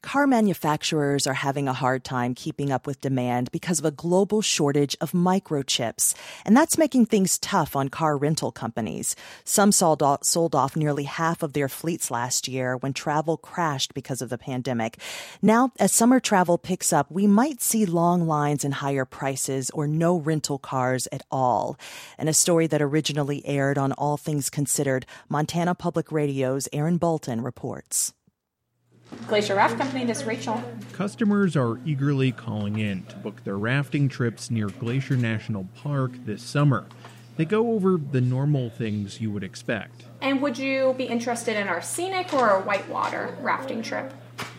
Car manufacturers are having a hard time keeping up with demand because of a global shortage of microchips, and that's making things tough on car rental companies. Some sold off nearly half of their fleets last year when travel crashed because of the pandemic. Now, as summer travel picks up, we might see long lines and higher prices or no rental cars at all. And a story that originally aired on All Things Considered, Montana Public Radio's Aaron Bolton reports. Glacier Raft Company, this is Rachel. Customers are eagerly calling in to book their rafting trips near Glacier National Park this summer. They go over the normal things you would expect. And would you be interested in our scenic or our whitewater rafting trip?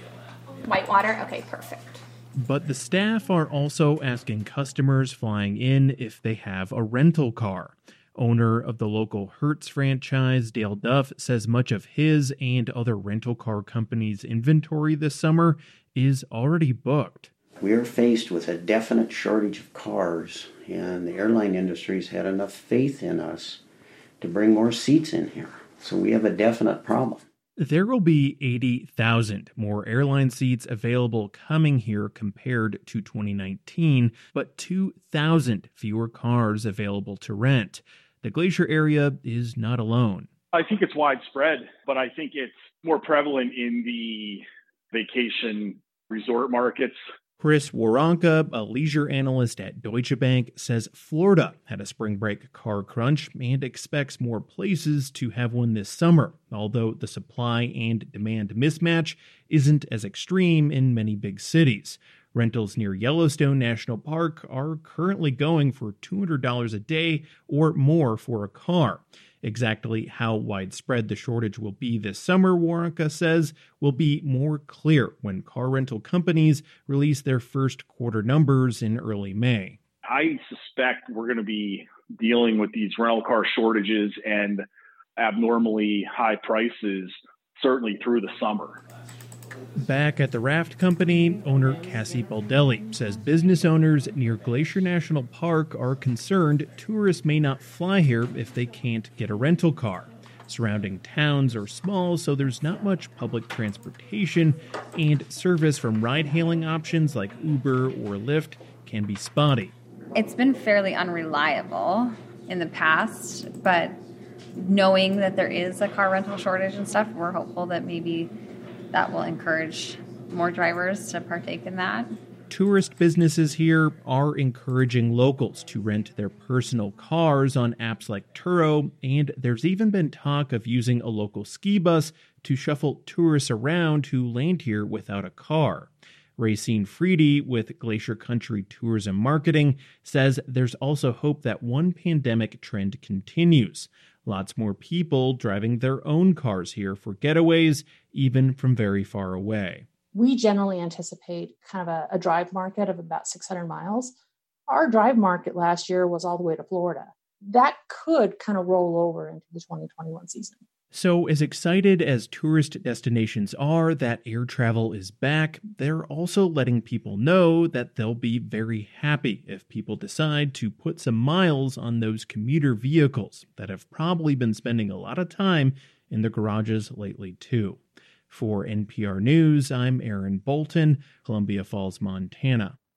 Whitewater? Okay, perfect. But the staff are also asking customers flying in if they have a rental car. Owner of the local Hertz franchise, Dale Duff, says much of his and other rental car companies' inventory this summer is already booked. We are faced with a definite shortage of cars, and the airline industry's had enough faith in us to bring more seats in here. So we have a definite problem. There will be 80,000 more airline seats available coming here compared to 2019, but 2,000 fewer cars available to rent. The Glacier area is not alone. I think it's widespread, but I think it's more prevalent in the vacation resort markets. Chris Waronka, a leisure analyst at Deutsche Bank, says Florida had a spring break car crunch and expects more places to have one this summer, although the supply and demand mismatch isn't as extreme in many big cities. Rentals near Yellowstone National Park are currently going for $200 a day or more for a car. Exactly how widespread the shortage will be this summer, Waronka says, will be more clear when car rental companies release their first quarter numbers in early May. I suspect we're going to be dealing with these rental car shortages and abnormally high prices certainly through the summer. Back at the raft company, owner Cassie Baldelli says business owners near Glacier National Park are concerned tourists may not fly here if they can't get a rental car. Surrounding towns are small, so there's not much public transportation, and service from ride-hailing options like Uber or Lyft can be spotty. It's been fairly unreliable in the past, but knowing that there is a car rental shortage and stuff, we're hopeful that maybe that will encourage more drivers to partake in that. Tourist businesses here are encouraging locals to rent their personal cars on apps like Turo, and there's even been talk of using a local ski bus to shuffle tourists around who land here without a car. Racine Freedy with Glacier Country Tourism Marketing says there's also hope that one pandemic trend continues. Lots more people driving their own cars here for getaways, even from very far away. We generally anticipate kind of a drive market of about 600 miles. Our drive market last year was all the way to Florida. That could kind of roll over into the 2021 season. So as excited as tourist destinations are that air travel is back, they're also letting people know that they'll be very happy if people decide to put some miles on those commuter vehicles that have probably been spending a lot of time in the garages lately too. For NPR News, I'm Aaron Bolton, Columbia Falls, Montana.